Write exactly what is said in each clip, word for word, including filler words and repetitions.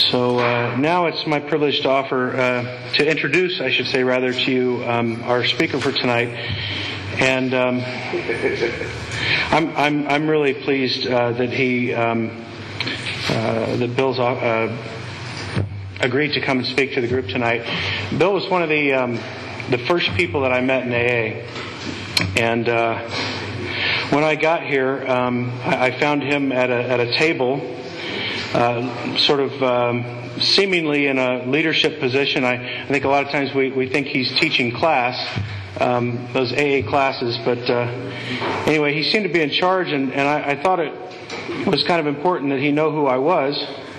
So uh, now it's my privilege to offer, uh, to introduce, I should say rather, to you um, our speaker for tonight. And um, I'm, I'm, I'm really pleased uh, that he, um, uh, that Bill's uh, agreed to come and speak to the group tonight. Bill was one of the um, the first people that I met in A A. And uh, when I got here, um, I, I found him at a, at a table, Uh, sort of um, seemingly in a leadership position. I, I think a lot of times we, we think he's teaching class, um, those A A classes, but uh, anyway, he seemed to be in charge, and, and I, I thought it was kind of important that he know who I was.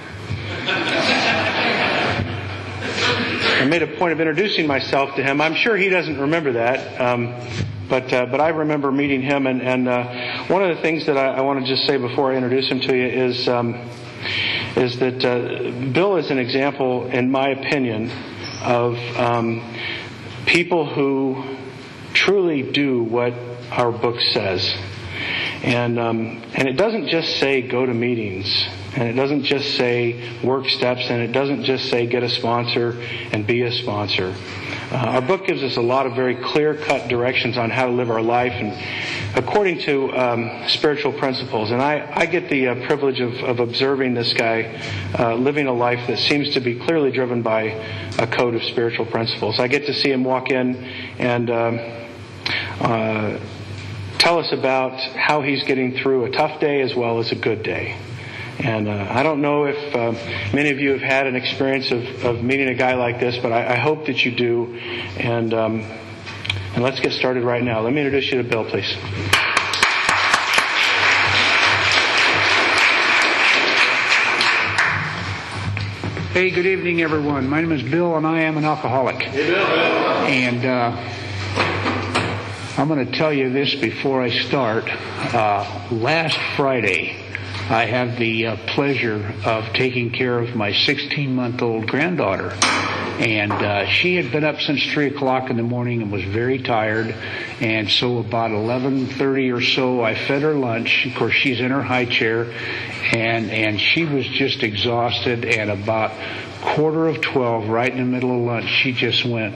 I made a point of introducing myself to him. I'm sure he doesn't remember that, um, but uh, but I remember meeting him, and, and uh, one of the things that I, I want to just say before I introduce him to you is um, is that uh, Bill is an example, in my opinion, of um, people who truly do what our book says. And um, and it doesn't just say go to meetings, and it doesn't just say work steps, and it doesn't just say get a sponsor and be a sponsor. Uh, our book gives us a lot of very clear-cut directions on how to live our life, and according to um, spiritual principles. And I, I get the uh, privilege of, of observing this guy uh, living a life that seems to be clearly driven by a code of spiritual principles. I get to see him walk in and um, uh, tell us about how he's getting through a tough day as well as a good day. And uh, I don't know if uh, many of you have had an experience of, of meeting a guy like this, but I, I hope that you do. And um, and let's get started right now. Let me introduce you to Bill, please. Hey, good evening, everyone. My name is Bill, and I am an alcoholic. Hey, Bill. And uh, I'm going to tell you this before I start. Uh, last Friday, I have the uh, pleasure of taking care of my sixteen-month-old granddaughter. And uh, she had been up since three o'clock in the morning and was very tired. And so about eleven thirty or so, I fed her lunch. Of course, she's in her high chair. And, and she was just exhausted. And about quarter of twelve, right in the middle of lunch, she just went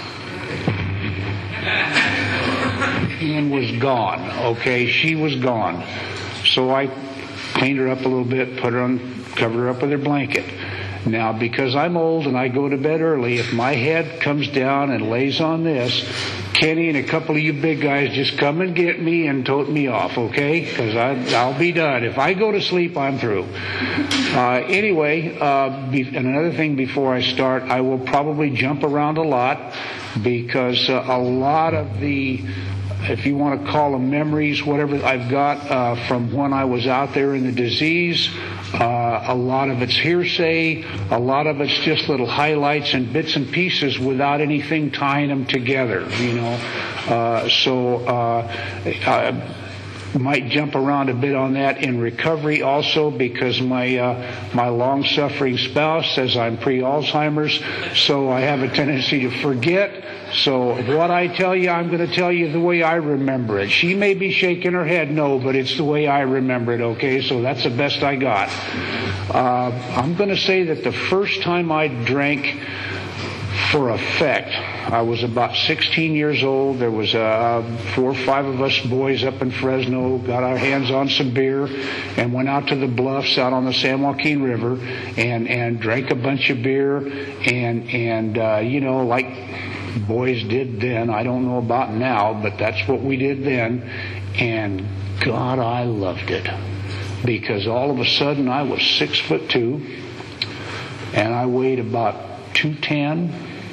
and was gone. Okay, she was gone. So I cleaned her up a little bit, put her on, covered her up with her blanket. Now, because I'm old and I go to bed early, if my head comes down and lays on this, Kenny and a couple of you big guys just come and get me and tote me off, okay? Because I'll be done. If I go to sleep, I'm through. Uh, anyway, uh, be, and another thing before I start, I will probably jump around a lot because uh, a lot of the, if you want to call them memories, whatever I've got uh, from when I was out there in the disease, uh, a lot of it's hearsay, a lot of it's just little highlights and bits and pieces without anything tying them together, you know. Uh, so uh, I might jump around a bit on that in recovery also because my uh, my long-suffering spouse says I'm pre-Alzheimer's, so I have a tendency to forget. So what I tell you, I'm going to tell you the way I remember it. She may be shaking her head no, but it's the way I remember it, okay? So that's the best I got. Uh, I'm going to say that the first time I drank for effect, I was about sixteen years old. There was uh, four or five of us boys up in Fresno, got our hands on some beer, and went out to the bluffs out on the San Joaquin River and, and drank a bunch of beer. And, and uh, you know, like boys did then. I don't know about now, but that's what we did then. And God, I loved it. Because all of a sudden I was six foot two, and I weighed about two ten,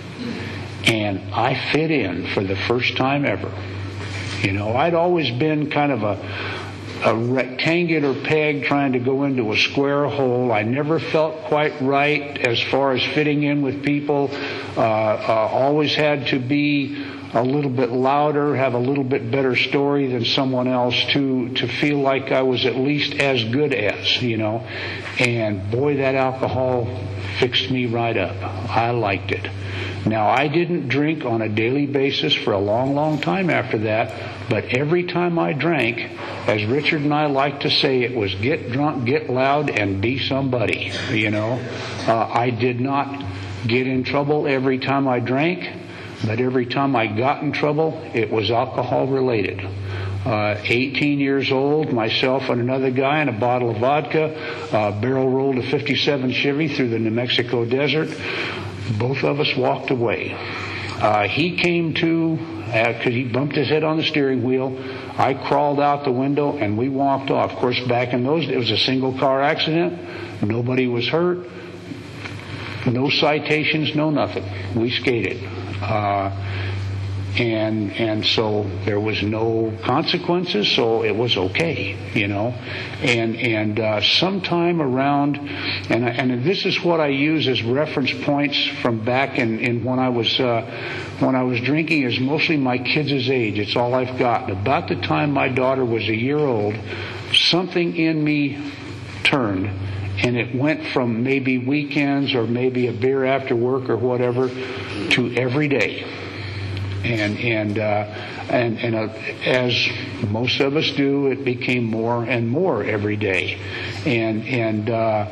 and I fit in for the first time ever. You know, I'd always been kind of a a rectangular peg trying to go into a square hole. I never felt quite right as far as fitting in with people. Uh, uh, always had to be a little bit louder, have a little bit better story than someone else to to feel like I was at least as good as, you know. And boy, that alcohol fixed me right up. I liked it. Now, I didn't drink on a daily basis for a long, long time after that, but every time I drank, as Richard and I like to say, it was get drunk, get loud, and be somebody, you know. Uh, I did not get in trouble every time I drank, but every time I got in trouble, it was alcohol related. Uh, eighteen years old, myself and another guy and a bottle of vodka, uh, barrel rolled a fifty-seven Chevy through the New Mexico desert. Both of us walked away. Uh, he came to, because uh, he bumped his head on the steering wheel. I crawled out the window and we walked off. Of course, back in those days, it was a single car accident. Nobody was hurt. No citations, no nothing. We skated. Uh, and and so there was no consequences, so it was okay, you know. And and uh, sometime around, and and this is what I use as reference points from back in, in when I was uh, when I was drinking, is mostly my kids' age. It's all I've got. About the time my daughter was a year old, something in me turned, and it went from maybe weekends or maybe a beer after work or whatever to every day. And and uh, and and uh, as most of us do, it became more and more every day, and and uh,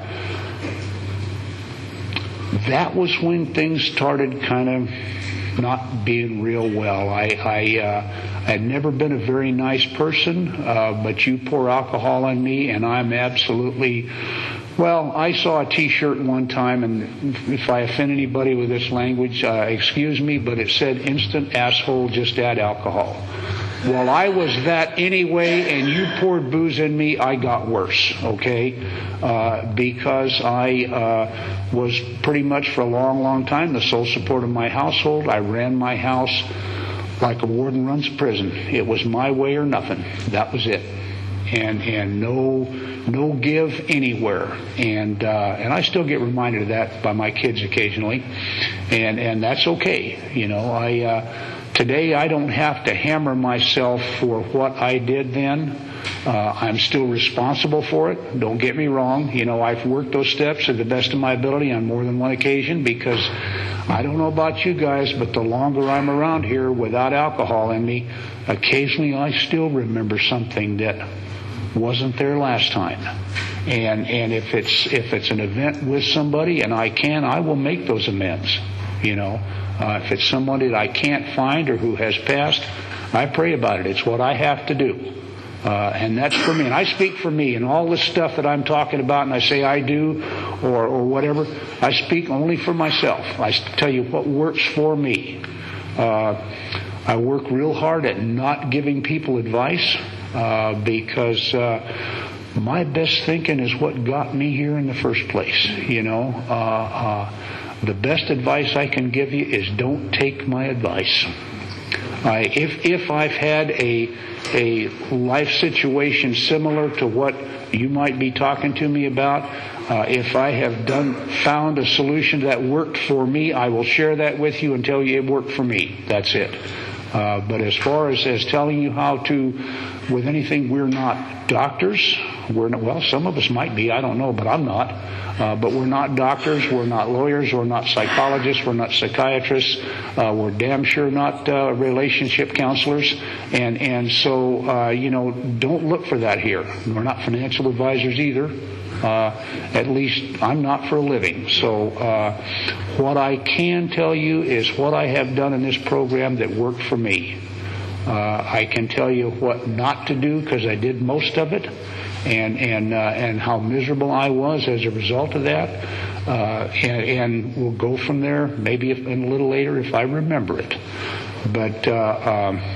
that was when things started kind of not being real well. I I uh, had never been a very nice person, uh, but you pour alcohol on me, and I'm absolutely. Well, I saw a T-shirt one time, and if I offend anybody with this language, uh, excuse me, but it said instant asshole, just add alcohol. Well, I was that anyway, and you poured booze in me, I got worse, okay? Uh, because I uh, was pretty much for a long, long time the sole support of my household. I ran my house like a warden runs a prison. It was my way or nothing. That was it. And and no no give anywhere, and uh, and I still get reminded of that by my kids occasionally, and and that's okay. You know, I uh, today I don't have to hammer myself for what I did then. Uh, I'm still responsible for it. Don't get me wrong. You know, I've worked those steps to the best of my ability on more than one occasion, because I don't know about you guys, but the longer I'm around here without alcohol in me, occasionally I still remember something that wasn't there last time. And and if it's if it's an event with somebody and I can, I will make those amends. You know, uh, if it's somebody that I can't find or who has passed, I pray about it. It's what I have to do. Uh, and that's for me. And I speak for me. And all this stuff that I'm talking about and I say I do or, or whatever, I speak only for myself. I tell you what works for me. Uh, I work real hard at not giving people advice. Uh, because uh, my best thinking is what got me here in the first place. You know, uh, uh, the best advice I can give you is don't take my advice. I, if if I've had a a life situation similar to what you might be talking to me about, uh, if I have done found a solution that worked for me, I will share that with you and tell you it worked for me. That's it. Uh, but as far as, as telling you how to, with anything, we're not doctors. We're not, well, some of us might be, I don't know, but I'm not. Uh, but we're not doctors, we're not lawyers, we're not psychologists, we're not psychiatrists, uh, we're damn sure not uh, relationship counselors. And, and so, uh, you know, don't look for that here. We're not financial advisors either. Uh, at least I'm not for a living. So uh, what I can tell you is what I have done in this program that worked for me. Uh, I can tell you what not to do because I did most of it, and and uh, and how miserable I was as a result of that. Uh, and, and we'll go from there. Maybe if, a little later if I remember it. But uh, um,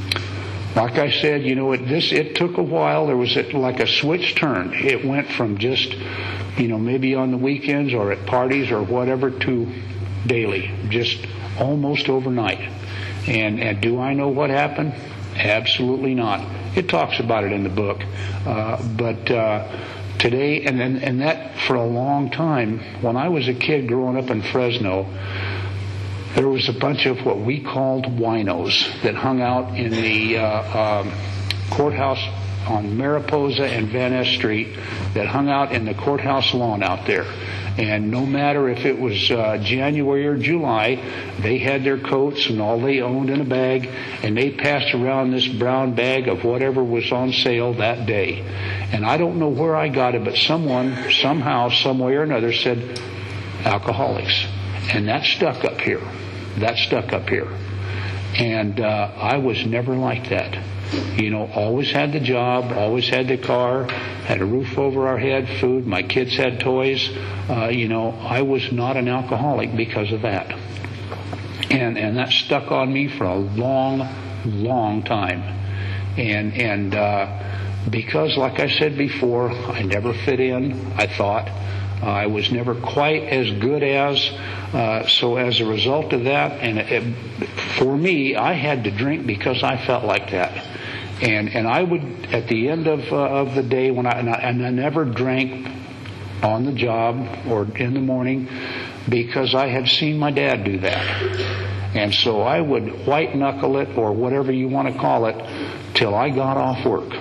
like I said, you know, it this it took a while. There was a, like a switch turned. It went from just, you know, maybe on the weekends or at parties or whatever to daily, just almost overnight. And, and do I know what happened? Absolutely not. It talks about it in the book. Uh, but uh, today, and, and and that for a long time, when I was a kid growing up in Fresno, there was a bunch of what we called winos that hung out in the uh, um, courthouse on Mariposa and Van Ness Street, that hung out in the courthouse lawn out there. And no matter if it was uh, January or July, they had their coats and all they owned in a bag, and they passed around this brown bag of whatever was on sale that day. And I don't know where I got it, but someone, somehow, some way or another said, alcoholics. And that stuck up here. That stuck up here. And uh, I was never like that. You know, always had the job, always had the car, had a roof over our head, food, my kids had toys. Uh, you know, I was not an alcoholic because of that. And and that stuck on me for a long, long time. And, and uh, because, like I said before, I never fit in, I thought. Uh, I was never quite as good as, uh, so as a result of that, and it, it, for me, I had to drink because I felt like that. And and I would, at the end of uh, of the day, when I and, I and I never drank on the job or in the morning because I had seen my dad do that. And so I would white knuckle it, or whatever you want to call it, till I got off work.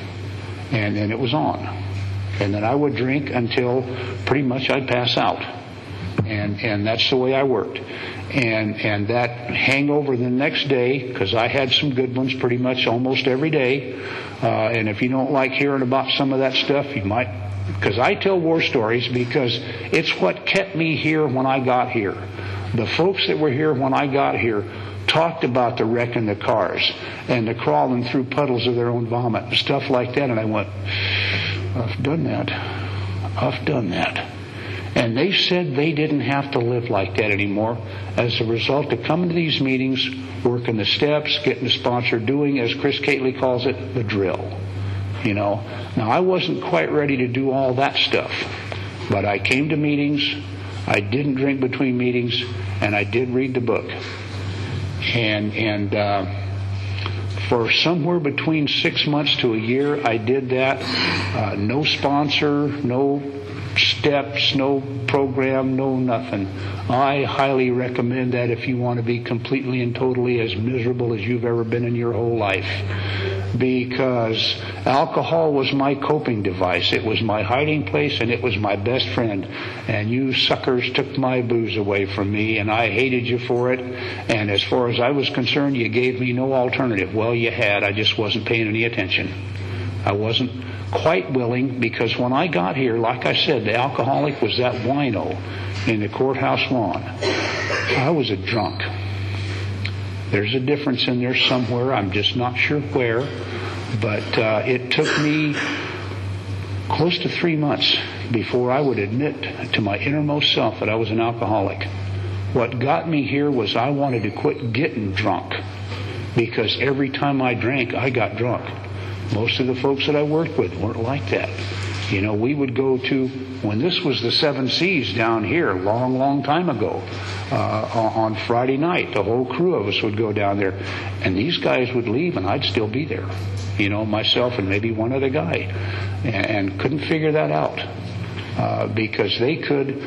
And then it was on. And then I would drink until pretty much I'd pass out. And and that's the way I worked. And and that hangover the next day, because I had some good ones pretty much almost every day. Uh, and if you don't like hearing about some of that stuff, you might, because I tell war stories because it's what kept me here when I got here. The folks that were here when I got here talked about the wrecking the cars and the crawling through puddles of their own vomit and stuff like that. And I went, I've done that. I've done that. And they said they didn't have to live like that anymore as a result of coming to these meetings, working the steps, getting a sponsor, doing, as Chris Cately calls it, the drill. You know. Now, I wasn't quite ready to do all that stuff, but I came to meetings, I didn't drink between meetings, and I did read the book. And, and, uh, for somewhere between six months to a year, I did that. Uh, no sponsor, no steps, no program, no nothing. I highly recommend that if you want to be completely and totally as miserable as you've ever been in your whole life. Because alcohol was my coping device. It was my hiding place, and it was my best friend. And you suckers took my booze away from me, and I hated you for it. And as far as I was concerned, you gave me no alternative. Well, you had. I just wasn't paying any attention. I wasn't quite willing, because when I got here, like I said, the alcoholic was that wino in the courthouse lawn. I was a drunk. There's a difference in there somewhere. I'm just not sure where. But uh, it took me close to three months before I would admit to my innermost self that I was an alcoholic. What got me here was I wanted to quit getting drunk, because every time I drank, I got drunk. Most of the folks that I worked with weren't like that. You know, we would go to, when this was the Seven Seas down here, a long, long time ago, uh, on Friday night, the whole crew of us would go down there, and these guys would leave and I'd still be there. You know, myself and maybe one other guy. And, and couldn't figure that out. Uh, because they could,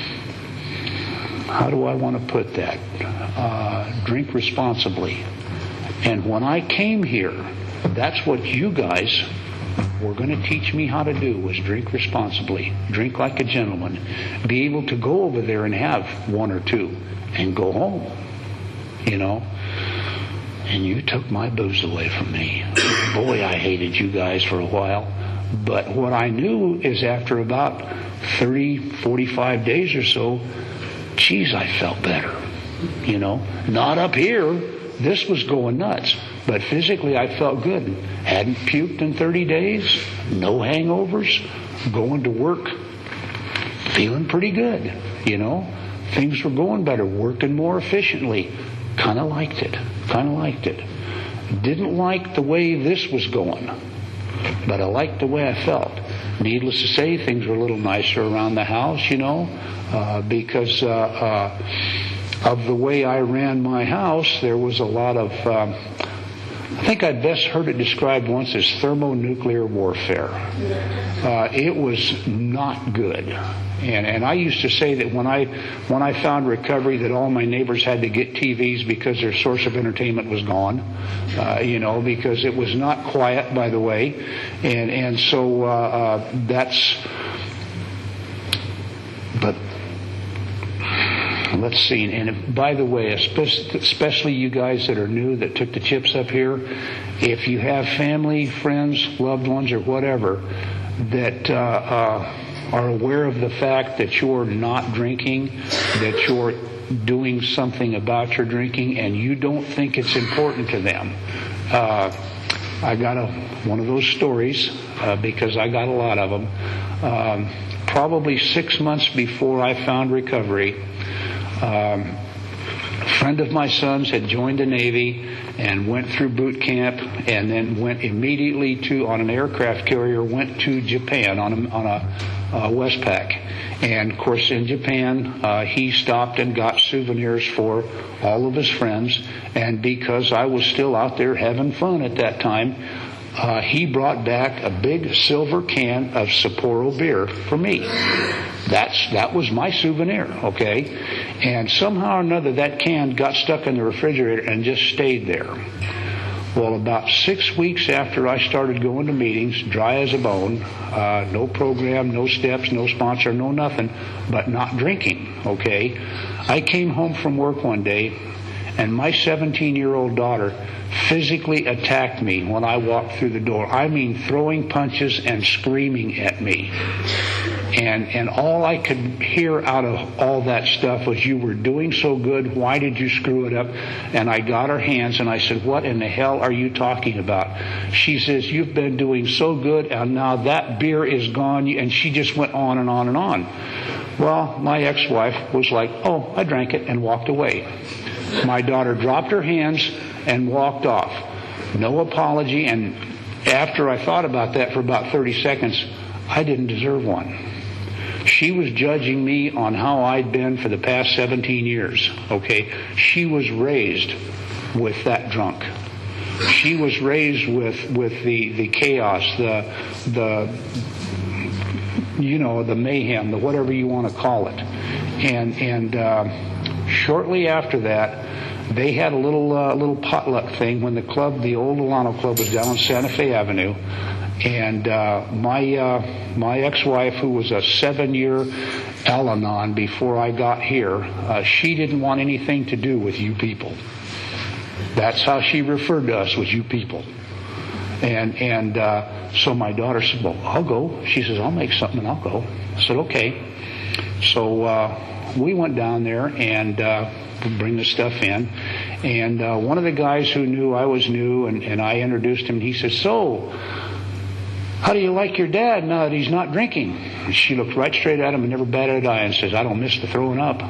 how do I want to put that? Uh, drink responsibly. And when I came here, that's what you guys were going to teach me how to do, was drink responsibly, drink like a gentleman, be able to go over there and have one or two and go home, you know. And you took my booze away from me. Boy, I hated you guys for a while. But what I knew is after about thirty, forty-five days or so, geez, I felt better, you know. Not up here. This was going nuts. But physically, I felt good. Hadn't puked in thirty days. No hangovers. Going to work. Feeling pretty good. You know. Things were going better. Working more efficiently. Kind of liked it. Kind of liked it. Didn't like the way this was going. But I liked the way I felt. Needless to say, things were a little nicer around the house, you know. Uh, because... Uh, uh, of the way I ran my house, there was a lot of, um, I think I best heard it described once as thermonuclear warfare. Uh, it was not good. And, and I used to say that when I when I found recovery, that all my neighbors had to get T Vs because their source of entertainment was gone, uh, you know, because it was not quiet, by the way. And, and so uh, uh, that's, but let's see, and if, by the way, especially you guys that are new that took the chips up here, if you have family, friends, loved ones, or whatever that uh, uh, are aware of the fact that you're not drinking, that you're doing something about your drinking, and you don't think it's important to them. Uh, I got a, one of those stories uh, because I got a lot of them. Um, probably six months before I found recovery, um, a friend of my son's had joined the Navy and went through boot camp, and then went immediately to, on an aircraft carrier, went to Japan on a, on a uh, Westpac. And of course in Japan, uh, he stopped and got souvenirs for all of his friends. And because I was still out there having fun at that time, uh, he brought back a big silver can of Sapporo beer for me. That's, that was my souvenir, okay? And somehow or another that can got stuck in the refrigerator and just stayed there. Well, about six weeks after I started going to meetings, dry as a bone, uh, no program, no steps, no sponsor, no nothing, but not drinking, okay? I came home from work one day, and my seventeen-year-old daughter physically attacked me when I walked through the door. I mean, throwing punches and screaming at me. And and all I could hear out of all that stuff was, "You were doing so good. Why did you screw it up?" And I got her hands and I said, "What in the hell are you talking about?" She says, "You've been doing so good, and now that beer is gone." And she just went on and on and on. Well, my ex-wife was like, "Oh, I drank it," and walked away. My daughter dropped her hands and walked off. No apology. And after I thought about that for about thirty seconds, I didn't deserve one. She was judging me on how I'd been for the past seventeen years, okay? She was raised with that drunk. She was raised with, with the, the chaos, the, the, you know, the mayhem, the whatever you want to call it. And, and, uh, shortly after that, they had a little, uh, little potluck thing when the club, the old Alano Club, was down on Santa Fe Avenue. And uh, my uh, my ex-wife, who was a seven-year Al-Anon before I got here, uh, she didn't want anything to do with you people. That's how she referred to us, was you people. And and uh, so my daughter said, "Well, I'll go." She says, "I'll make something and I'll go." I said, "Okay." So uh, we went down there and uh, bring the stuff in. And uh, one of the guys who knew I was new, and, and I introduced him, he said, "So, how do you like your dad now that he's not drinking?" And she looked right straight at him and never batted an eye and says, "I don't miss the throwing up."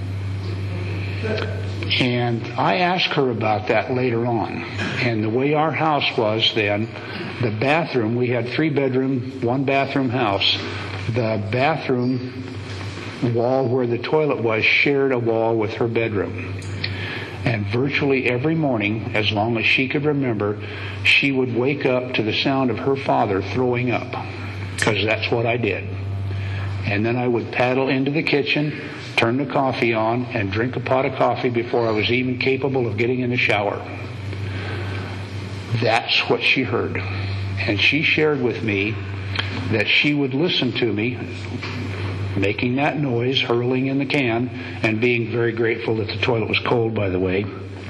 And I asked her about that later on. And the way our house was then, the bathroom, we had three bedroom, one bathroom house. The bathroom wall where the toilet was shared a wall with her bedroom. And virtually every morning, as long as she could remember, she would wake up to the sound of her father throwing up, because that's what I did. And then I would paddle into the kitchen, turn the coffee on, and drink a pot of coffee before I was even capable of getting in the shower. That's what she heard. And she shared with me that she would listen to me making that noise, hurling in the can, and being very grateful that the toilet was cold, by the way.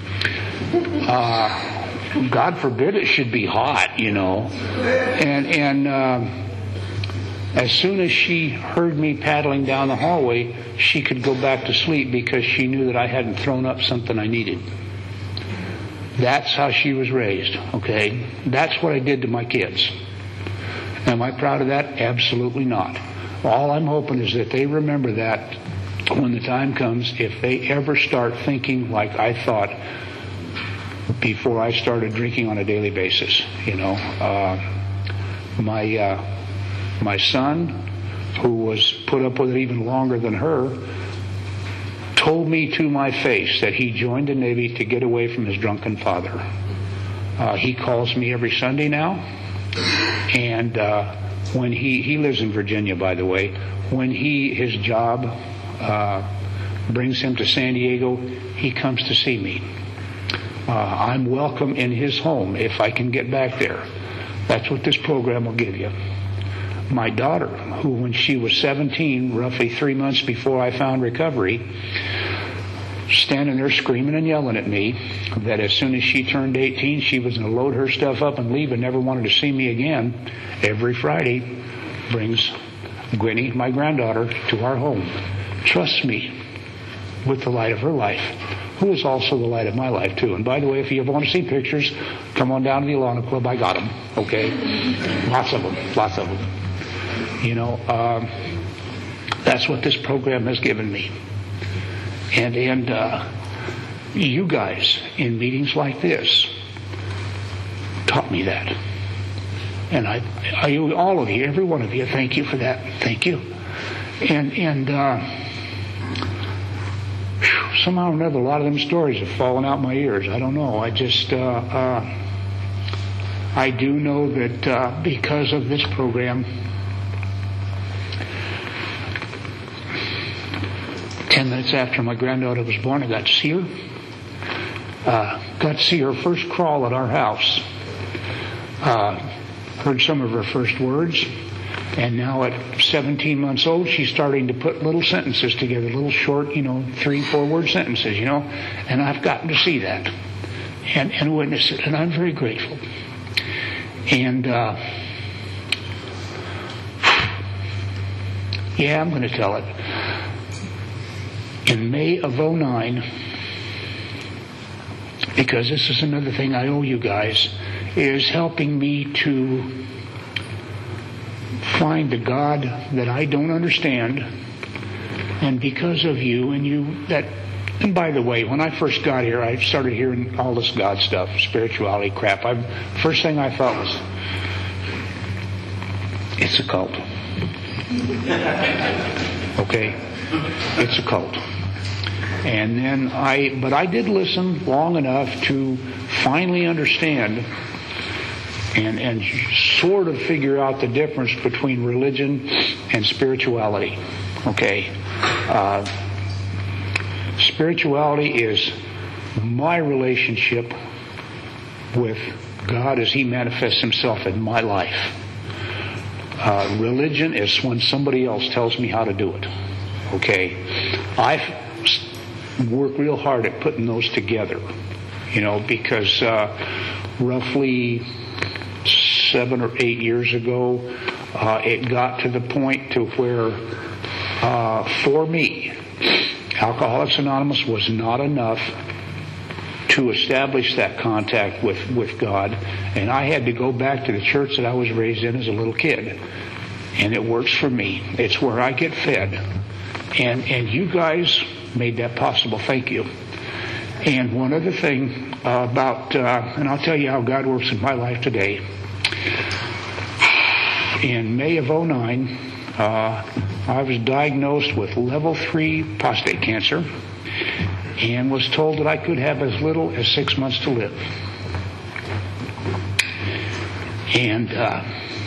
Uh, God forbid it should be hot, you know. And, and uh, as soon as she heard me paddling down the hallway, she could go back to sleep because she knew that I hadn't thrown up something I needed. That's how she was raised, okay? That's what I did to my kids. Am I proud of that? Absolutely not. All I'm hoping is that they remember that when the time comes, if they ever start thinking like I thought before I started drinking on a daily basis. You know, uh, my uh, my son, who was put up with it even longer than her, told me to my face that he joined the Navy to get away from his drunken father. Uh, he calls me every Sunday now, and uh, when he he lives in Virginia, by the way. When he his job uh, brings him to San Diego, he comes to see me. Uh, I'm welcome in his home if I can get back there. That's what this program will give you. My daughter, who when she was seventeen, roughly three months before I found recovery, standing there screaming and yelling at me that as soon as she turned eighteen, she was going to load her stuff up and leave and never wanted to see me again, every Friday brings Gwenny, my granddaughter, to our home. Trusts me with the light of her life, who is also the light of my life too. And by the way, if you ever want to see pictures, come on down to the Alana Club. I got them. Okay, lots of them, lots of them. You know, um, that's what this program has given me. And and uh, you guys in meetings like this taught me that. And I, I, all of you, every one of you, thank you for that. Thank you. And and. Uh, Somehow or another, a lot of them stories have fallen out my ears. I don't know. I just, uh, uh, I do know that uh, because of this program, ten minutes after my granddaughter was born, I got to see her. Uh, got to see her first crawl at our house. Uh, heard some of her first words. And now at seventeen months old, she's starting to put little sentences together, little short, you know, three, four word sentences, you know. And I've gotten to see that and, and witness it. And I'm very grateful. And, uh, yeah, I'm going to tell it. In May of oh nine, because this is another thing I owe you guys, is helping me to find the God that I don't understand, and because of you and you that and by the way, when I first got here, I started hearing all this God stuff, spirituality crap. I first thing I thought was, it's a cult. Okay, it's a cult. And then I, but I did listen long enough to finally understand and and sort of figure out the difference between religion and spirituality. Okay? Uh, spirituality is my relationship with God as He manifests Himself in my life. Uh, religion is when somebody else tells me how to do it. Okay? I work real hard at putting those together. You know, because uh, roughly seven or eight years ago, uh, it got to the point to where, uh, for me, Alcoholics Anonymous was not enough to establish that contact with, with God, and I had to go back to the church that I was raised in as a little kid. And it works for me. It's where I get fed. And, and you guys made that possible. Thank you. And one other thing uh, about, uh, and I'll tell you how God works in my life today. In May of oh nine, uh, I was diagnosed with level three prostate cancer and was told that I could have as little as six months to live. And uh,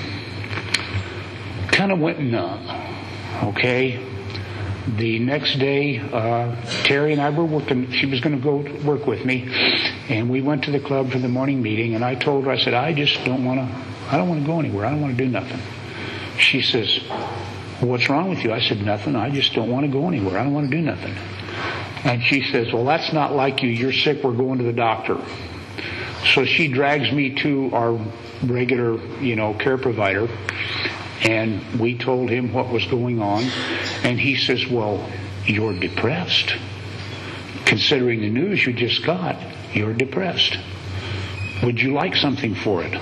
kind of went numb. Okay? The next day, uh, Terry and I were working. She was going to go work with me, and we went to the club for the morning meeting. And I told her, I said, I just don't want to. I don't want to go anywhere. I don't want to do nothing. She says, well, what's wrong with you? I said, nothing. I just don't want to go anywhere. I don't want to do nothing. And she says, well, that's not like you. You're sick. We're going to the doctor. So she drags me to our regular, you know, care provider. And we told him what was going on. And he says, well, you're depressed. Considering the news you just got, you're depressed. Would you like something for it?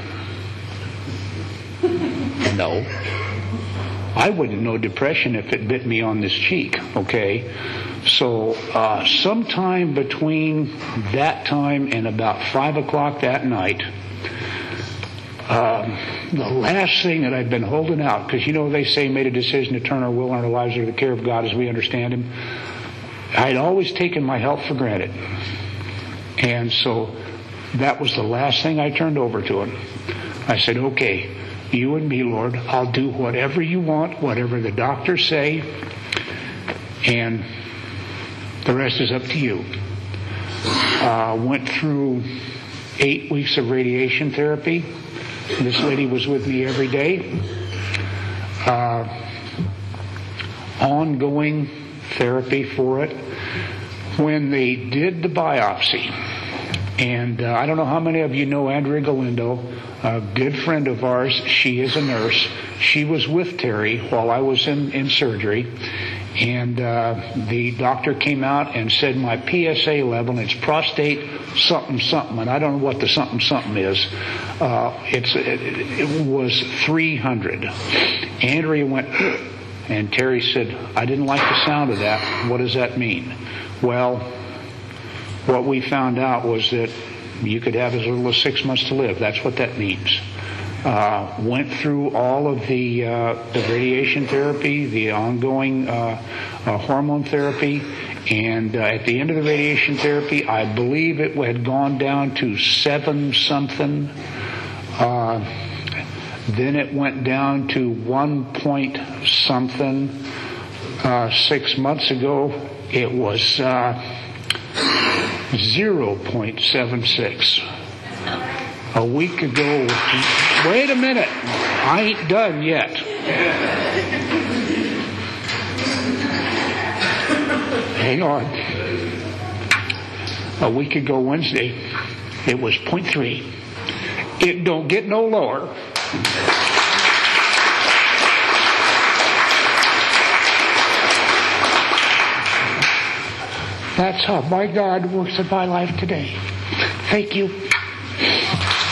No. I wouldn't know depression if it bit me on this cheek, okay? So uh, sometime between that time and about five o'clock that night, Um, the last thing that I'd been holding out, because you know they say made a decision to turn our will and our lives over to the care of God as we understand Him. I'd always taken my health for granted. And so that was the last thing I turned over to Him. I said, okay, you and me, Lord, I'll do whatever you want, whatever the doctors say, and the rest is up to you. Uh, went through eight weeks of radiation therapy. This lady was with me every day. Uh, ongoing therapy for it. When they did the biopsy, And uh, I don't know how many of you know Andrea Galindo, a good friend of ours. She is a nurse. She was with Terry while I was in, in surgery. And uh, the doctor came out and said my P S A level, and it's prostate something something, and I don't know what the something something is. Uh, it's it, it was three hundred. Andrea went, and Terry said, I didn't like the sound of that. What does that mean? Well, what we found out was that you could have as little as six months to live. That's what that means. Uh, went through all of the, uh, the radiation therapy, the ongoing uh, uh, hormone therapy, and uh, at the end of the radiation therapy, I believe it had gone down to seven something. Uh, then it went down to one point something. Uh, six months ago, it was uh, zero point seven six. A week ago, wait a minute, I ain't done yet. Hang on. A week ago Wednesday, it was point three. It don't get no lower. That's how my God works in my life today. Thank you.